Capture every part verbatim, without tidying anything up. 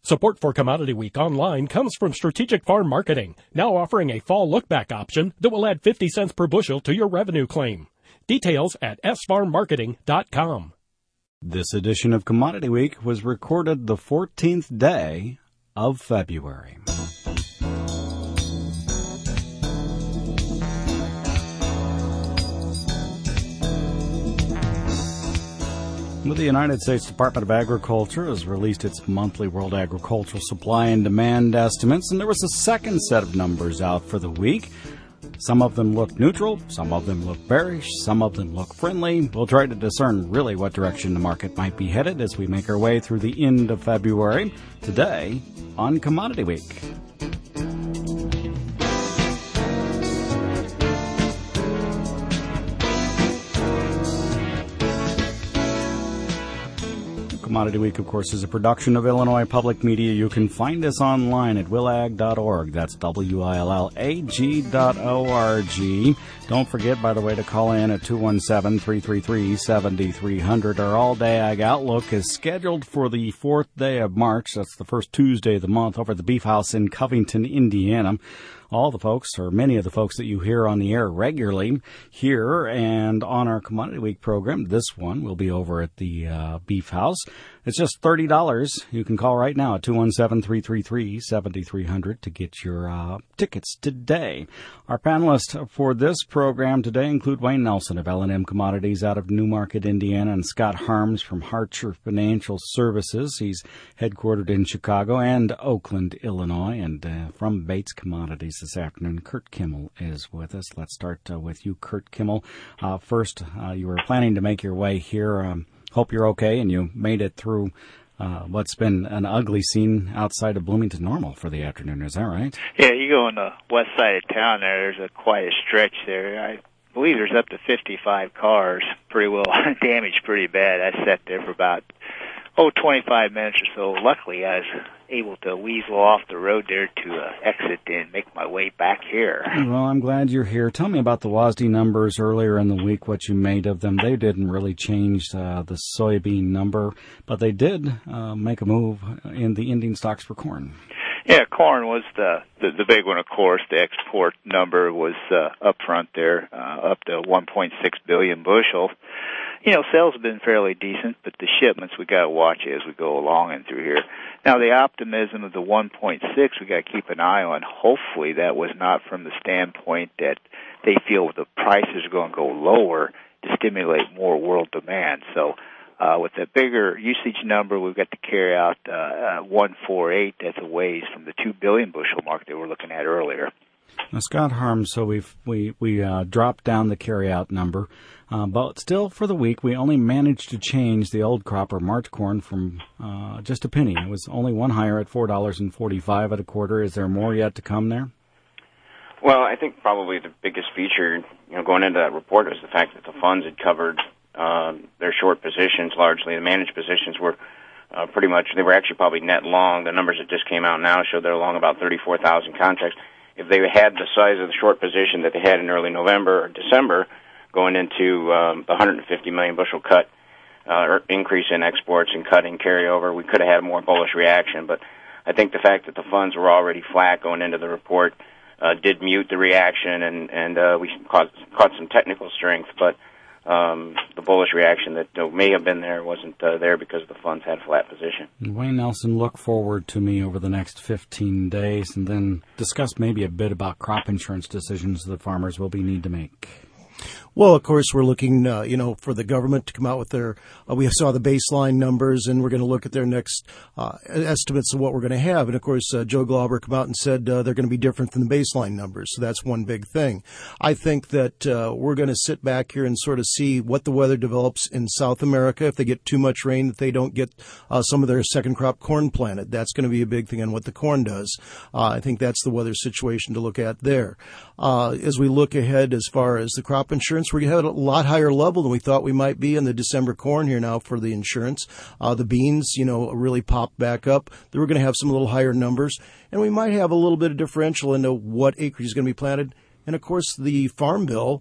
Support for Commodity Week Online comes from Strategic Farm Marketing, now offering a fall look-back option that will add fifty cents per bushel to your revenue claim. Details at s farm marketing dot com. This edition of Commodity Week was recorded the fourteenth day of February. The United States Department of Agriculture has released its monthly World Agricultural Supply and Demand estimates, and there was a second set of numbers out for the week. Some of them look neutral, some of them look bearish, some of them look friendly. We'll try to discern really what direction the market might be headed as we make our way through the end of February, today on Commodity Week. Commodity Week, of course, is a production of Illinois Public Media. You can find us online at willag dot org. That's W I L L A G dot O R G. Don't forget, by the way, to call in at two one seven, three three three, seven three zero zero. Our All-Day Ag Outlook is scheduled for the fourth day of March. That's the first Tuesday of the month over at the Beef House in Covington, Indiana. All the folks, or many of the folks that you hear on the air regularly here and on our Commodity Week program, this one will be over at the uh, Beef House. It's just thirty dollars. You can call right now at two one seven, three three three, seven three zero zero to get your uh, tickets today. Our panelists for this program today include Wayne Nelson of L and M Commodities out of Newmarket, Indiana, and Scott Harms from Harcher Financial Services. He's headquartered in Chicago and Oakland, Illinois, and uh, from Bates Commodities this afternoon, Kurt Kimmel is with us. Let's start uh, with you, Kurt Kimmel. Uh, first, uh, you were planning to make your way here. Um, hope you're okay, and you made it through uh, what's been an ugly scene outside of Bloomington Normal for the afternoon. Is that right? Yeah, you go on the west side of town there. There's a quite a stretch there. I believe there's up to fifty-five cars, pretty well damaged pretty bad. I sat there for about, oh, twenty-five minutes or so. Luckily, I was able to weasel off the road there to uh, exit and make my way back here. Well, I'm glad you're here. Tell me about the W A S D numbers earlier in the week, what you made of them. They didn't really change uh, the soybean number, but they did uh, make a move in the ending stocks for corn. Yeah, corn was the, the the big one, of course. The export number was uh, up front there, uh, up to one point six billion bushels. You know, sales have been fairly decent, but the shipments we got to watch as we go along and through here. Now, the optimism of the one point six we got to keep an eye on. Hopefully, that was not from the standpoint that they feel the prices are going to go lower to stimulate more world demand. So, uh, with a bigger usage number, we've got to carry out uh, uh, one forty-eight. That's a ways from the two billion bushel mark that we were looking at earlier. Now, Scott Harms, so we've we we uh, dropped down the carryout number, uh, but still for the week we only managed to change the old crop or March corn from uh, just a penny. It was only one higher at four dollars and forty-five at a quarter. Is there more yet to come there? Well, I think probably the biggest feature, you know, going into that report was the fact that the funds had covered uh, their short positions largely. The managed positions were uh, pretty much, they were actually probably net long. The numbers that just came out now show they're long about thirty-four thousand contracts. If they had the size of the short position that they had in early November or December, going into um, the one hundred fifty million bushel cut uh, or increase in exports and cutting carryover, we could have had a more bullish reaction. But I think the fact that the funds were already flat going into the report uh, did mute the reaction, and, and uh, we caught, caught some technical strength. But um, the bullish reaction that uh, may have been there wasn't uh, there because the funds had a flat position. Wayne Nelson, look forward to me over the next fifteen days and then discuss maybe a bit about crop insurance decisions that farmers will be need to make. Well, of course, we're looking, uh, you know, for the government to come out with their, uh, we saw the baseline numbers, and we're going to look at their next uh, estimates of what we're going to have. And, of course, uh, Joe Glauber come out and said uh, they're going to be different than the baseline numbers. So that's one big thing. I think that uh, we're going to sit back here and sort of see what the weather develops in South America. If they get too much rain, that they don't get uh, some of their second crop corn planted. That's going to be a big thing on what the corn does. Uh, I think that's the weather situation to look at there. Uh, as we look ahead as far as the crop insurance, we're going to have a lot higher level than we thought we might be in the December corn here now for the insurance. Uh, the beans, you know, really popped back up. We're going to have some little higher numbers, and we might have a little bit of differential into what acreage is going to be planted. And, of course, the farm bill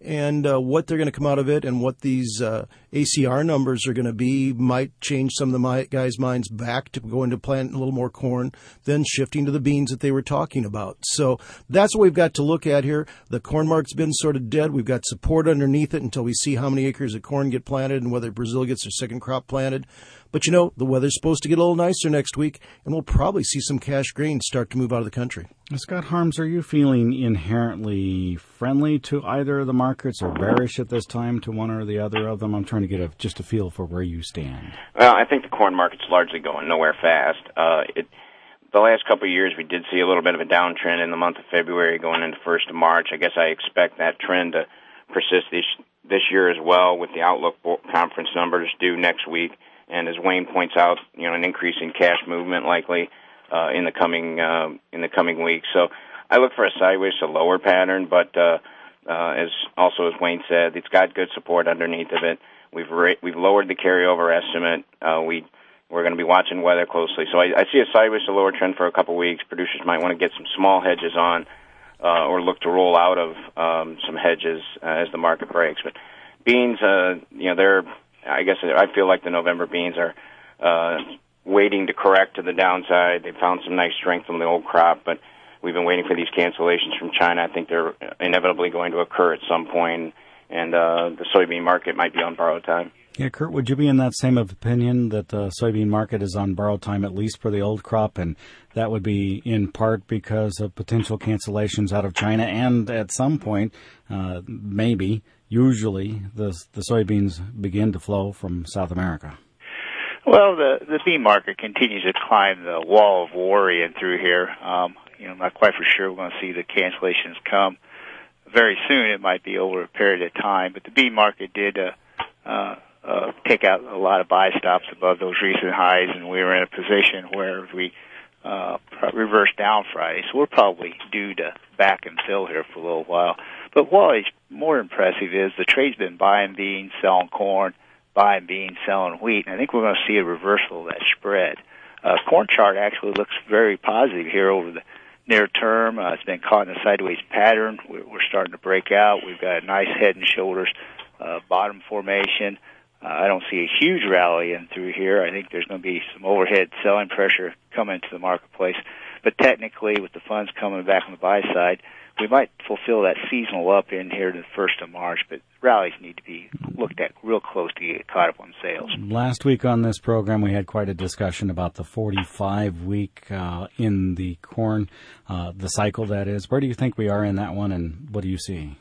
and uh, what they're going to come out of it and what these uh, A C R numbers are going to be might change some of the my, guys' minds back to going to plant a little more corn, then shifting to the beans that they were talking about. So that's what we've got to look at here. The corn market's been sort of dead. We've got support underneath it until we see how many acres of corn get planted and whether Brazil gets their second crop planted. But, you know, the weather's supposed to get a little nicer next week, and we'll probably see some cash grain start to move out of the country. Scott Harms, are you feeling inherently friendly to either of the markets or bearish at this time to one or the other of them? I'm trying to get a, just a feel for where you stand. Well, I think the corn market's largely going nowhere fast. Uh, it, the last couple of years, we did see a little bit of a downtrend in the month of February going into first of March. I guess I expect that trend to persist this, this year as well with the Outlook conference numbers due next week. And as Wayne points out, you know, an increase in cash movement likely uh, in the coming uh, in the coming weeks. So I look for a sideways to lower pattern, but uh, uh, as also as Wayne said, it's got good support underneath of it. We've ra- we've lowered the carryover estimate. Uh, we we're going to be watching weather closely. So I, I see a sideways to lower trend for a couple of weeks. Producers might want to get some small hedges on, uh, or look to roll out of um, some hedges uh, as the market breaks. But beans, uh, you know, they're I guess I feel like the November beans are uh, waiting to correct to the downside. They found some nice strength from the old crop, but we've been waiting for these cancellations from China. I think they're inevitably going to occur at some point, and uh, the soybean market might be on borrowed time. Yeah, Kurt, would you be in that same opinion that the soybean market is on borrowed time, at least for the old crop, and that would be in part because of potential cancellations out of China, and at some point, uh, maybe, usually, the the soybeans begin to flow from South America? Well, the the bean market continues to climb the wall of worry and through here. Um, you know, I'm not quite for sure we're going to see the cancellations come very soon. It might be over a period of time, but the bean market did uh, uh, uh, take out a lot of buy stops above those recent highs, and we were in a position where we uh, reversed down Friday, so we're probably due to back and fill here for a little while. But what is more impressive is the trade's been buying beans, selling corn, buying beans, selling wheat, and I think we're going to see a reversal of that spread. Uh, corn chart actually looks very positive here over the near term. Uh, it's been caught in a sideways pattern. We're, we're starting to break out. We've got a nice head and shoulders uh, bottom formation. Uh, I don't see a huge rally in through here. I think there's going to be some overhead selling pressure coming into the marketplace. But technically, with the funds coming back on the buy side, we might fulfill that seasonal up in here to the first of March, but rallies need to be looked at real close to get caught up on sales. Last week on this program, we had quite a discussion about the forty-five week uh, in the corn, uh, the cycle that is. Where do you think we are in that one, and what do you see?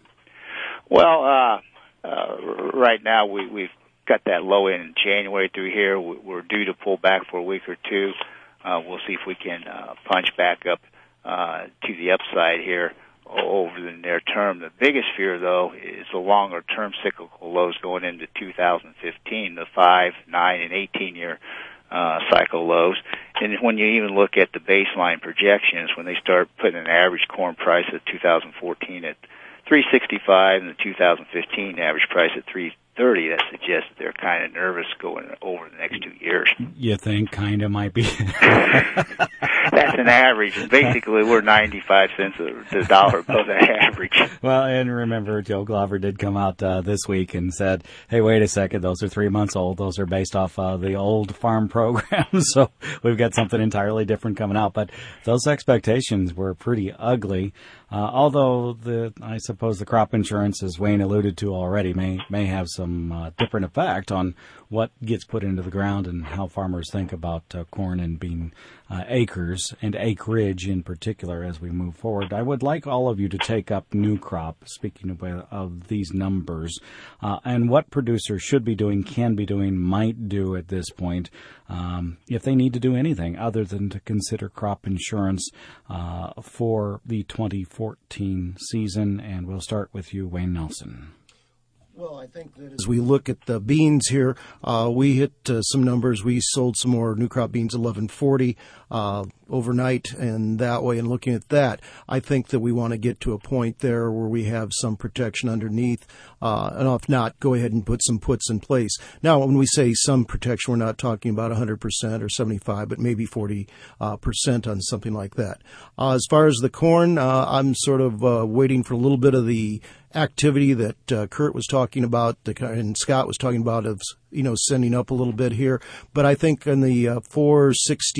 Well, uh, uh, right now we, we've got that low in January through here. We're due to pull back for a week or two. Uh, we'll see if we can uh, punch back up uh, to the upside here over the near term. The biggest fear, though, is the longer-term cyclical lows going into two thousand fifteen, the five, nine, and eighteen-year uh, cycle lows. And when you even look at the baseline projections, when they start putting an average corn price of two thousand fourteen at three sixty-five and the two thousand fifteen average price at three thirty, that suggests that they're kind of nervous going over the next two years. You think kind of might be? That's an average. And basically, we're ninety-five cents a, a dollar above that average. Well, and remember, Joe Glover did come out uh, this week and said, hey, wait a second, those are three months old. Those are based off uh, the old farm program. So we've got something entirely different coming out. But those expectations were pretty ugly. Uh, although the, I suppose the crop insurance, as Wayne alluded to already, may may have some uh, different effect on what gets put into the ground and how farmers think about uh, corn and bean uh, acres and acreage in particular as we move forward. I would like all of you to take up new crop, speaking of, of these numbers, uh, and what producers should be doing, can be doing, might do at this point, um, if they need to do anything other than to consider crop insurance uh, for the twenty fourteen season. And we'll start with you, Wayne Nelson. Well, I think that as we look at the beans here, uh, we hit uh, some numbers. We sold some more new crop beans, eleven forty uh, overnight, and that way, and looking at that, I think that we want to get to a point there where we have some protection underneath, uh, and if not, go ahead and put some puts in place. Now, when we say some protection, we're not talking about one hundred percent or seventy-five, but maybe forty percent on something like that. Uh, as far as the corn, uh, I'm sort of uh, waiting for a little bit of the activity that uh, Kurt was talking about the, and Scott was talking about of, you know, sending up a little bit here. But I think in the uh, four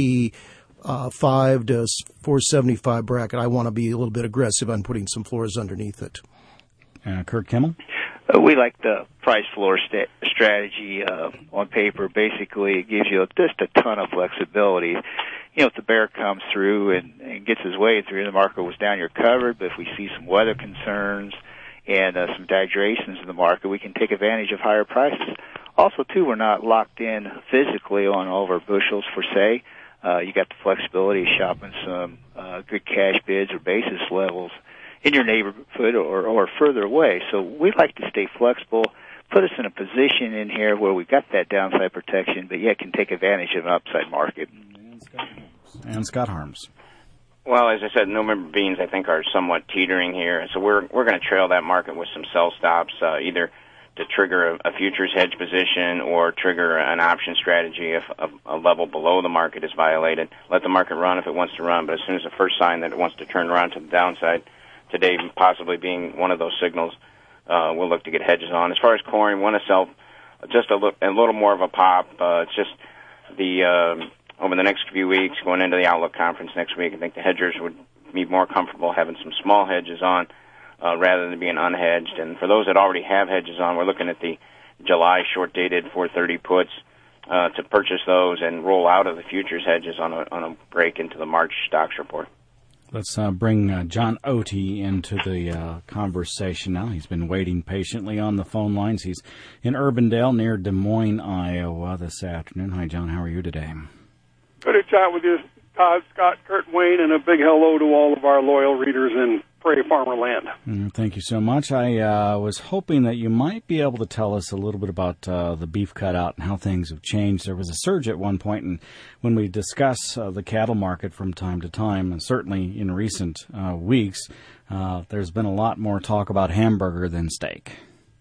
sixty-five to four seventy-five bracket, I want to be a little bit aggressive on putting some floors underneath it. Uh, Kurt Kimmel? Uh, we like the price floor st- strategy uh, on paper. Basically, it gives you just a ton of flexibility. You know, if the bear comes through and, and gets his way through, the market was down, you're covered. But if we see some weather concerns and uh, some gyrations in the market, we can take advantage of higher prices. Also, too, we're not locked in physically on all of our bushels for say. Uh, you got the flexibility of shopping some uh, good cash bids or basis levels in your neighborhood or, or further away. So we like to stay flexible, put us in a position in here where we've got that downside protection, but yet can take advantage of an upside market. And Scott Harms. Well, as I said, November beans, I think, are somewhat teetering here. So we're we're going to trail that market with some sell stops, uh, either to trigger a, a futures hedge position or trigger an option strategy if a, a level below the market is violated. Let the market run if it wants to run, but as soon as the first sign that it wants to turn around to the downside, today possibly being one of those signals, uh, we'll look to get hedges on. As far as corn, we want to sell just a, look, a little more of a pop. Uh, it's just the um, over the next few weeks, going into the Outlook conference next week, I think the hedgers would be more comfortable having some small hedges on uh, rather than being unhedged. And for those that already have hedges on, we're looking at the July short-dated four thirty puts uh, to purchase those and roll out of the futures hedges on a, on a break into the March stocks report. Let's uh, bring uh, John Otey into the uh, conversation now. He's been waiting patiently on the phone lines. He's in Urbandale near Des Moines, Iowa this afternoon. Hi, John. How are you today? Good to chat with you, Todd, Scott, Kurt, Wayne, and a big hello to all of our loyal readers in Prairie Farmer Land. Mm, thank you so much. I uh, was hoping that you might be able to tell us a little bit about uh, the beef cutout and how things have changed. There was a surge at one point, and when we discuss uh, the cattle market from time to time, and certainly in recent uh, weeks, uh, there's been a lot more talk about hamburger than steak.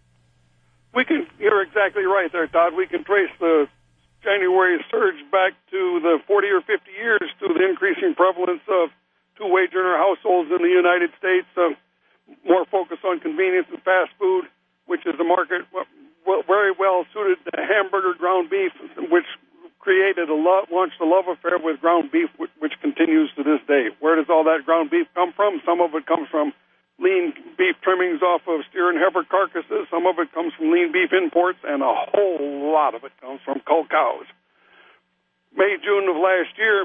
We can, you're exactly right there, Todd. We can trace the January surge back to the forty or fifty years to the increasing prevalence of two-wage earner households in the United States, uh, more focus on convenience and fast food, which is a market w- very well suited to hamburger, ground beef, which created a love, launched a love affair with ground beef, which, which continues to this day. Where does all that ground beef come from? Some of it comes from lean beef trimmings off of steer and heifer carcasses. Some of it comes from lean beef imports, and a whole lot of it comes from cull cows. May, June of last year,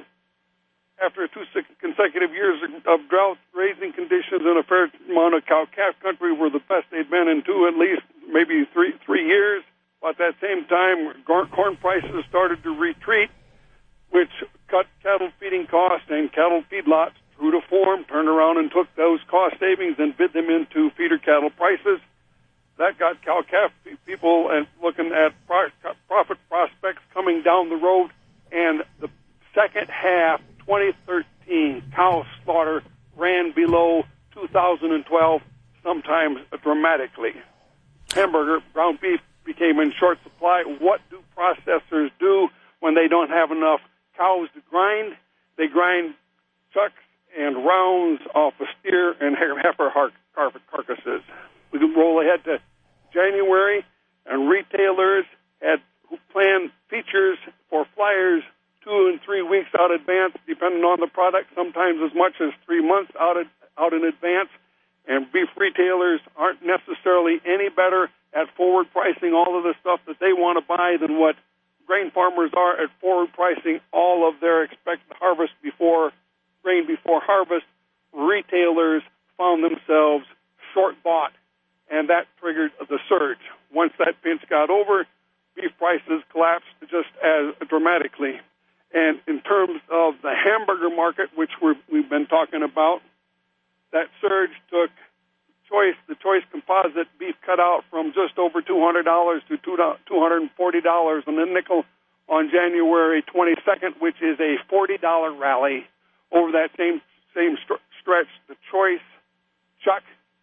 after two consecutive years of drought, raising conditions, and a fair amount of cow-calf country were the best they'd been in two, at least maybe three three years. But at that same time, corn prices started to retreat, which cut cattle feeding costs, and cattle feedlots, true to form, turned around and took those cost savings and bid them into feeder cattle prices. That got cow-calf people and looking at profit prospects coming down the road, and the second half twenty thirteen cow slaughter ran below two thousand twelve, sometimes dramatically. Hamburger, ground beef became in short supply. What do processors do when they don't have enough cows to grind? They grind chucks and rounds off of steer and heifer carcasses. We can roll ahead to January, and retailers had planned features for flyers two and three weeks out advance, depending on the product, sometimes as much as three months out, of, out in advance. And beef retailers aren't necessarily any better at forward pricing all of the stuff that they want to buy than what grain farmers are at forward pricing all of their expected harvest before grain before harvest. Retailers found themselves short bought, and that triggered the surge. Once that pinch got over, beef prices collapsed just as dramatically. And in terms of the hamburger market, which we're, we've been talking about, that surge took choice, the choice composite beef cutout from just over two hundred dollars to two hundred forty dollars on the nickel on January twenty-second, which is a forty dollars rally over that same same st- stretch. The choice chuck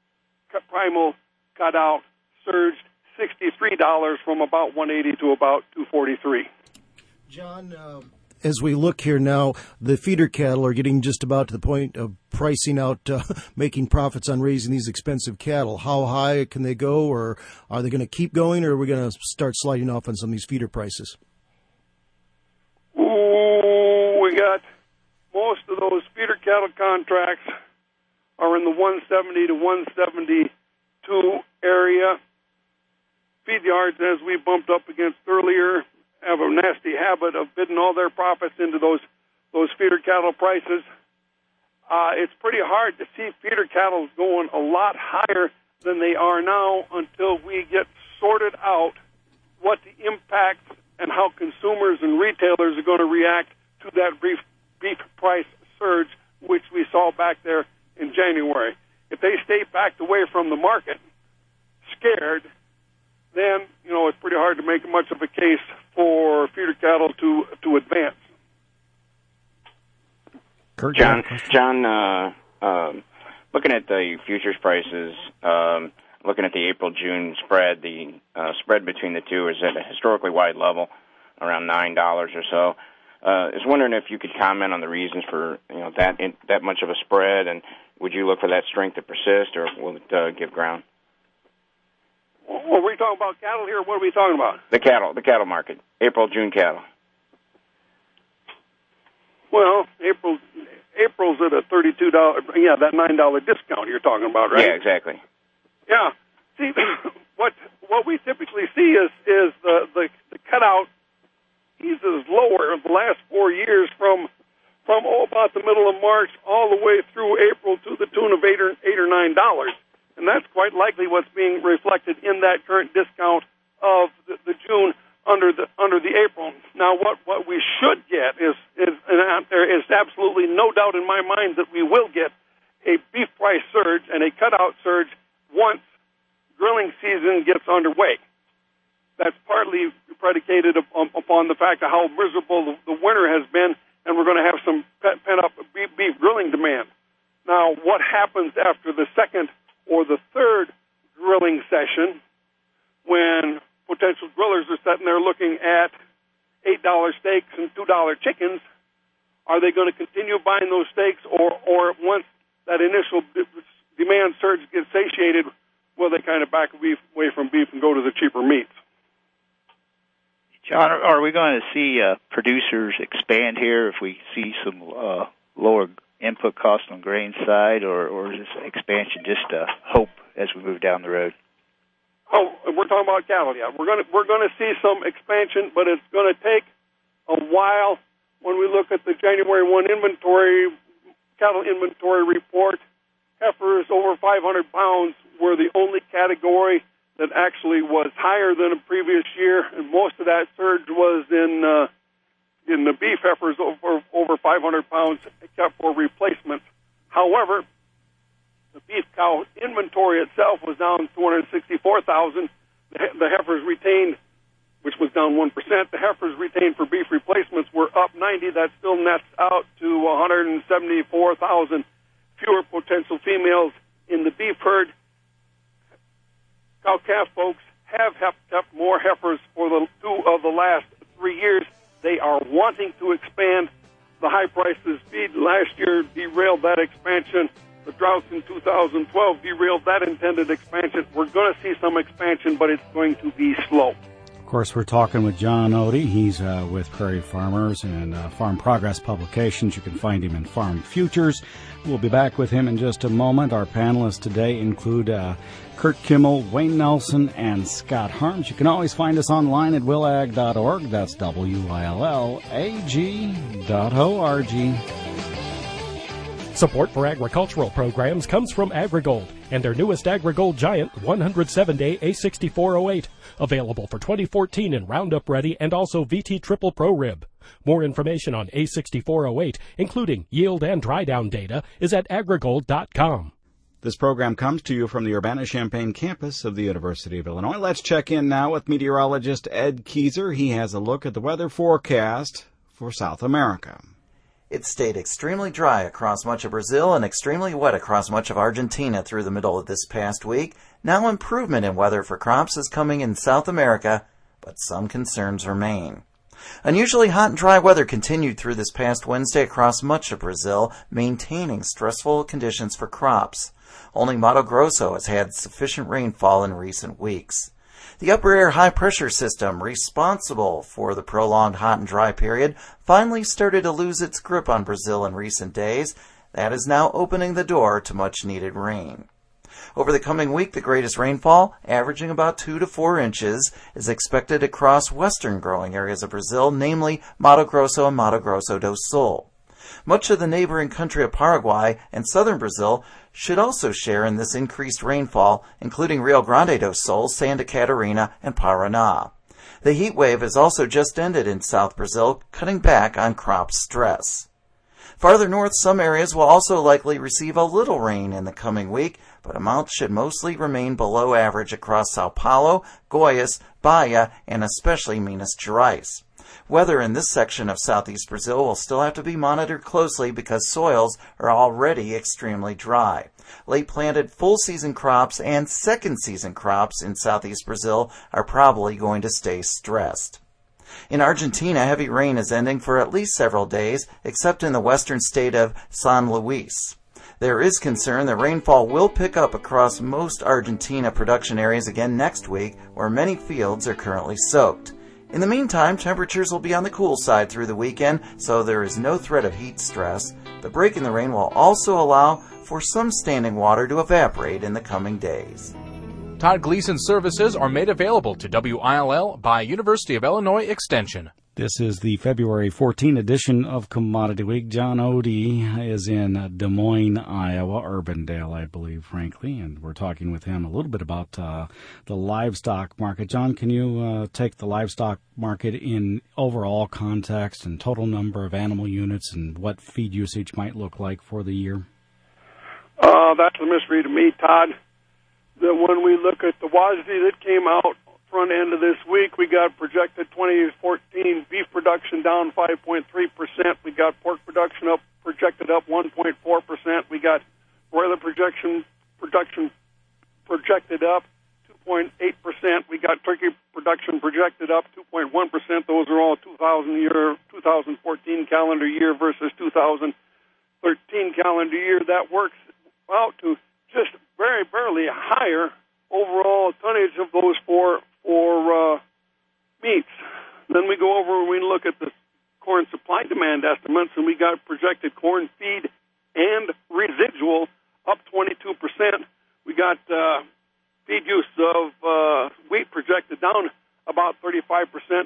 cut primal cutout surged sixty-three dollars from about one hundred eighty dollars to about two hundred forty-three dollars. John, uh, as we look here now, the feeder cattle are getting just about to the point of pricing out, uh, making profits on raising these expensive cattle. How high can they go, or are they going to keep going, or are we going to start sliding off on some of these feeder prices? Ooh, we got most of those feeder cattle contracts are in the one seventy to one seventy-two area. Feed yards, as we bumped up against earlier, have a nasty habit of bidding all their profits into those those feeder cattle prices. Uh, it's pretty hard to see feeder cattle going a lot higher than they are now until we get sorted out what the impact and how consumers and retailers are going to react to that beef, beef price surge, which we saw back there in January. If they stay backed away from the market, scared, then, you know, it's pretty hard to make much of a case for feeder cattle to to advance. Kurt, John, John, uh, um, looking at the futures prices, um, looking at the April-June spread, the uh, spread between the two is at a historically wide level, around nine dollars or so. Uh, I was wondering if you could comment on the reasons for, you know, that in, that much of a spread, and would you look for that strength to persist, or will it uh, give ground? Well, are we talking about cattle here? What are we talking about? The cattle, the cattle market, April-June cattle. Well, April, April's at a thirty-two dollars, yeah, that nine dollars discount you're talking about, right? Yeah, exactly. Yeah. See, what what we typically see is is the, the, the cutout eases lower the last four years from from oh, about the middle of March all the way through April to the tune of eight or eight or nine dollars. And that's quite likely what's being reflected in that current discount of the, the June under the under the April. Now, what, what we should get is is and there is absolutely no doubt in my mind that we will get a beef price surge and a cutout surge once grilling season gets underway. That's partly predicated upon the fact of how miserable the winter has been, and we're going to have some pent-up beef, beef grilling demand. Now, what happens after the second or the third grilling session, when potential grillers are sitting there looking at eight dollars steaks and two dollars chickens, are they going to continue buying those steaks, or, or once that initial demand surge gets satiated, will they kind of back away from beef and go to the cheaper meats? John, are we going to see uh, producers expand here if we see some uh, lower input costs on grain side, or, or is this expansion just a hope as we move down the road? Oh, we're talking about cattle, yeah. We're going to we're going to see some expansion, but it's going to take a while. When we look at the January first inventory, cattle inventory report, heifers over five hundred pounds were the only category that actually was higher than a previous year, and most of that surge was in uh, in the beef heifers over over five hundred pounds, except for replacements. However, the beef cow inventory itself was down two hundred sixty-four thousand. The heifers retained, which was down one percent. The heifers retained for beef replacements were up ninety. That still nets out to one hundred seventy-four thousand fewer potential females in the beef herd. Cow-calf folks have kept more heifers for the two of the last three years. They are wanting to expand. The high prices feed last year derailed that expansion. The droughts in two thousand twelve derailed that intended expansion. We're going to see some expansion, but it's going to be slow. Of course, we're talking with John Odie. He's uh, with Prairie Farmers and uh, Farm Progress Publications. You can find him in Farm Futures. We'll be back with him in just a moment. Our panelists today include uh, Kurt Kimmel, Wayne Nelson, and Scott Harms. You can always find us online at will ag dot org. That's W I L L A G dot O R G. Support for agricultural programs comes from AgriGold and their newest AgriGold Giant one hundred seven day A sixty-four oh eight, available for twenty fourteen in Roundup Ready and also V T Triple Pro Rib. More information on A sixty-four oh eight, including yield and dry down data, is at agrigold dot com. This program comes to you from the Urbana-Champaign campus of the University of Illinois. Let's check in now with meteorologist Ed Keyser. He has a look at the weather forecast for South America. It stayed extremely dry across much of Brazil and extremely wet across much of Argentina through the middle of this past week. Now improvement in weather for crops is coming in South America, but some concerns remain. Unusually hot and dry weather continued through this past Wednesday across much of Brazil, maintaining stressful conditions for crops. Only Mato Grosso has had sufficient rainfall in recent weeks. The upper air high-pressure system, responsible for the prolonged hot and dry period, finally started to lose its grip on Brazil in recent days. That is now opening the door to much-needed rain. Over the coming week, the greatest rainfall, averaging about two to four inches, is expected across western growing areas of Brazil, namely Mato Grosso and Mato Grosso do Sul. Much of the neighboring country of Paraguay and southern Brazil should also share in this increased rainfall, including Rio Grande do Sul, Santa Catarina, and Paraná. The heat wave has also just ended in South Brazil, cutting back on crop stress. Farther north, some areas will also likely receive a little rain in the coming week, but amounts should mostly remain below average across Sao Paulo, Goiás, Bahia, and especially Minas Gerais. Weather in this section of southeast Brazil will still have to be monitored closely because soils are already extremely dry. Late-planted full-season crops and second-season crops in southeast Brazil are probably going to stay stressed. In Argentina, heavy rain is ending for at least several days, except in the western state of San Luis. There is concern that rainfall will pick up across most Argentina production areas again next week, where many fields are currently soaked. In the meantime, temperatures will be on the cool side through the weekend, so there is no threat of heat stress. The break in the rain will also allow for some standing water to evaporate in the coming days. Todd Gleason services are made available to W I L L by University of Illinois Extension. This is the February fourteenth edition of Commodity Week. John Odie is in Des Moines, Iowa, Urbandale, I believe, frankly, and we're talking with him a little bit about uh, the livestock market. John, can you uh, take the livestock market in overall context and total number of animal units and what feed usage might look like for the year? Uh, that's a mystery to me, Todd. That when we look at the W A S D that came out front end of this week, we got projected twenty fourteen beef production down five point three percent. We got pork production up projected up one point four percent. We got broiler projection production projected up two point eight percent. We got turkey production projected up two point one percent. Those are all two thousand year, two thousand fourteen calendar year versus two thousand thirteen calendar year. That works out to just very barely higher overall tonnage of those four for uh, meats. Then we go over and we look at the corn supply demand estimates, and we got projected corn feed and residual up twenty-two percent. We got uh, feed use of uh, wheat projected down about thirty-five percent.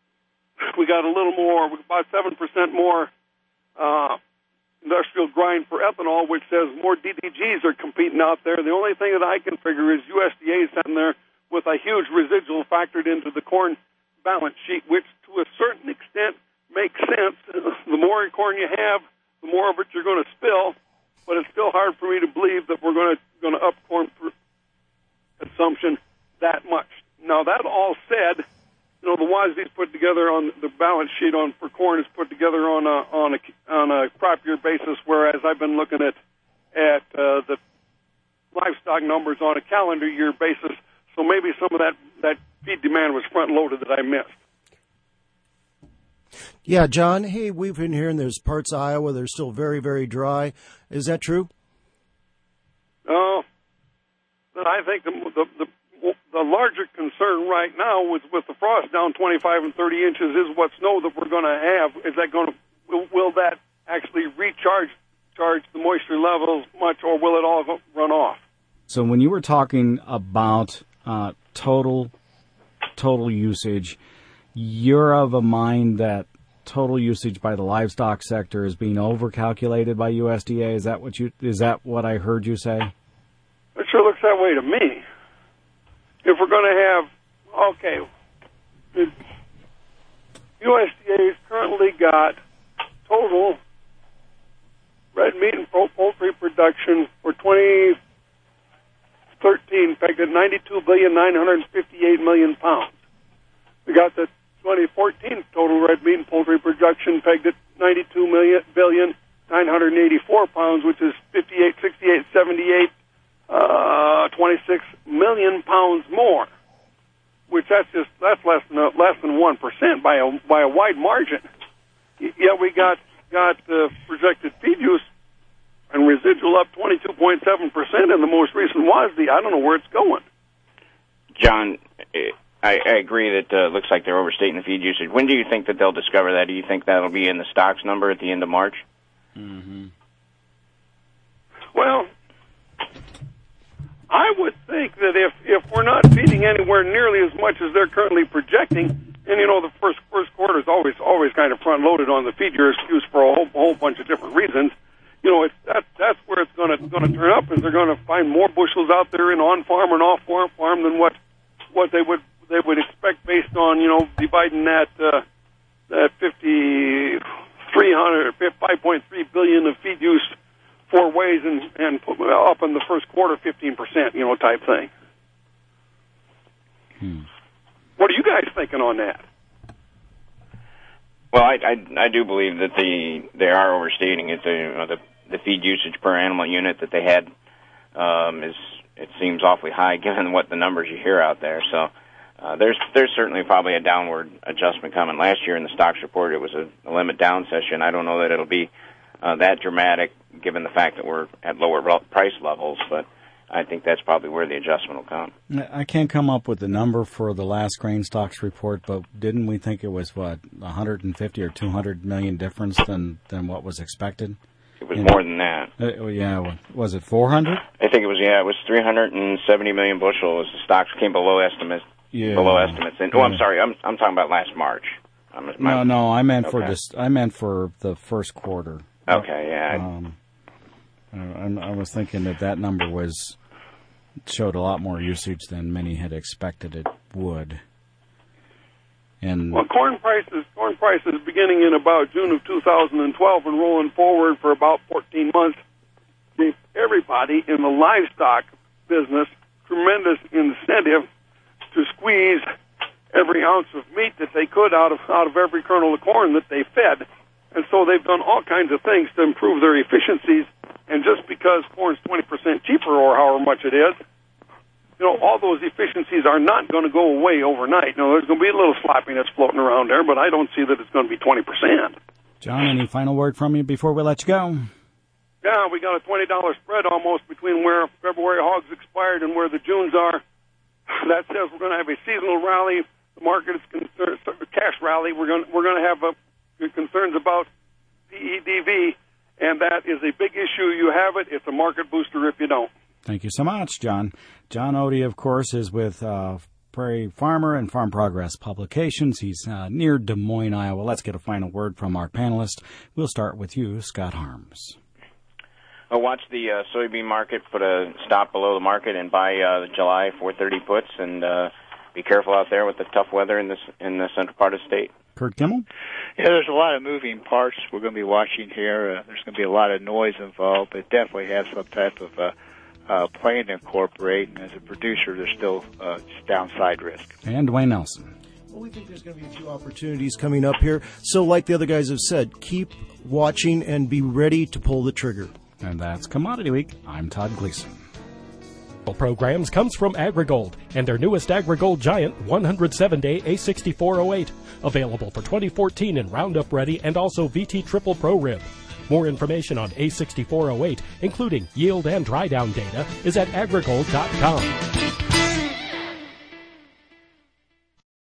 We got a little more, about seven percent more uh, industrial grind for ethanol, which says more D D Gs are competing out there. The only thing that I can figure is U S D A sitting there with a huge residual factored into the corn balance sheet, which to a certain extent makes sense. The more corn you have, the more of it you're going to spill, but it's still hard for me to believe that we're going to going to up corn consumption that much. Now, that all said, you know, the W A S D's put together on the balance sheet on for corn is put together on a on a on a crop year basis, whereas I've been looking at at uh, the livestock numbers on a calendar year basis. So maybe some of that that feed demand was front loaded that I missed. Yeah, John. Hey, we've been hearing there's parts of Iowa that are still very very dry. Is that true? Oh, uh, I think the the, the The larger concern right now with, with the frost down twenty-five and thirty inches is what snow that we're going to have. Is that going to will, will that actually recharge charge the moisture levels much, or will it all go, run off? So when you were talking about uh, total total usage, you're of a mind that total usage by the livestock sector is being overcalculated by U S D A. Is that what you is that what I heard you say? It sure looks that way to me. If we're going to have, okay, U S D A's currently got total red meat and poultry production for twenty thirteen pegged at ninety-two billion nine hundred fifty-eight million pounds. We got the twenty fourteen total red meat and poultry production pegged at ninety-two billion nine hundred eighty-four pounds, which is fifty-eight, sixty-eight, seventy-eight. Uh, twenty-six million pounds more, which that's just that's less than a, less than one percent by a by a point seven percent in the most recent W A S D. I don't know where it's going. John, I, I agree that uh, it looks like they're overstating the feed usage. When do you think that they'll discover that? Do you think that'll be in the stocks number at the end of March? Mm-hmm. Well, I would think that if, if we're not feeding anywhere nearly as much as they're currently projecting, and you know the first first quarter is always always kind of front loaded on the feed year excuse for a whole, whole bunch of different reasons. You know, it's that that's where it's going to going to turn up, is they're going to find more bushels out there in on farm and off farm farm than what what they would they would expect based on, you know, dividing that uh, that fifty three hundred five point three billion of feed use four ways and and put up in the first quarter fifteen percent, you know, type thing. Hmm. What are you guys thinking on that? Well, I, I, I do believe that the they are overstating it. The, you know, the the feed usage per animal unit that they had um, is it seems awfully high given what the numbers you hear out there. So uh, there's there's certainly probably a downward adjustment coming. Last year in the stocks report, it was a, a limit down session. I don't know that it'll be uh, that dramatic given the fact that we're at lower price levels, but I think that's probably where the adjustment will come. I can't come up with the number for the last grain stocks report, but didn't we think it was, what, one hundred fifty or two hundred million difference than, than what was expected? It was In, more than that. Uh, yeah, was it four hundred? I think it was, yeah, it was three hundred seventy million bushels. The stocks came below estimates. Yeah. Below estimates. And, oh, I'm sorry, I'm I'm talking about last March. I'm, my, no, no, I meant okay. for just, I meant for the first quarter. Okay, yeah. Um, I, I was thinking that that number was showed a lot more usage than many had expected it would. And well, corn prices, corn prices beginning in about June of two thousand twelve and rolling forward for about fourteen months gave everybody in the livestock business tremendous incentive to squeeze every ounce of meat that they could out of out of every kernel of corn that they fed. And so they've done all kinds of things to improve their efficiencies. And just because corn's twenty percent cheaper or however much it is, you know, all those efficiencies are not going to go away overnight. Now, there's going to be a little sloppiness floating around there, but I don't see that it's going to be twenty percent. John, any final word from you before we let you go? Yeah, we got a twenty dollars spread almost between where February hogs expired and where the Junes are. That says we're going to have a seasonal rally. The market is concerned, cash rally. We're going we're going to have a, concerns about P E D V, and that is a big issue. You have it. It's a market booster if you don't. Thank you so much, John. John Odie, of course, is with uh, Prairie Farmer and Farm Progress Publications. He's uh, near Des Moines, Iowa. Let's get a final word from our panelist. We'll start with you, Scott Harms. I'll watch the uh, soybean market, put a stop below the market, and buy uh, the July four thirty puts, and uh, be careful out there with the tough weather in this in the central part of the state. Kurt Kimmel? Yeah, there's a lot of moving parts we're going to be watching here. Uh, there's going to be a lot of noise involved, but definitely have some type of uh, uh, plan to incorporate. And as a producer, there's still uh, downside risk. And Dwayne Nelson. Well, we think there's going to be a few opportunities coming up here. So like the other guys have said, keep watching and be ready to pull the trigger. And that's Commodity Week. I'm Todd Gleason. Programs comes from AgriGold and their newest AgriGold Giant one hundred seven day A sixty-four oh eight, available for twenty fourteen in Roundup Ready and also V T Triple Pro Rib. More information on A sixty-four oh eight, including yield and dry down data, is at agrigold dot com.